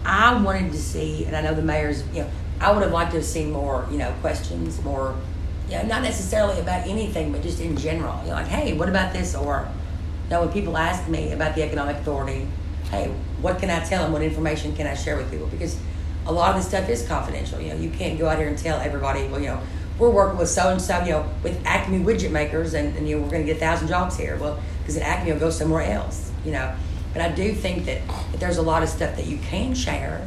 I wanted to see, and I know the mayor's, I would have liked to have seen more, questions, more, not necessarily about anything, but just in general. Like, hey, what about this? Or, when people ask me about the Economic Authority, hey, what can I tell them? What information can I share with people? Because a lot of this stuff is confidential. You can't go out here and tell everybody, well, we're working with so-and-so, with Acme widget makers, and we're going to get 1,000 jobs here. Well, because then Acme will go somewhere else, But I do think that there's a lot of stuff that you can share,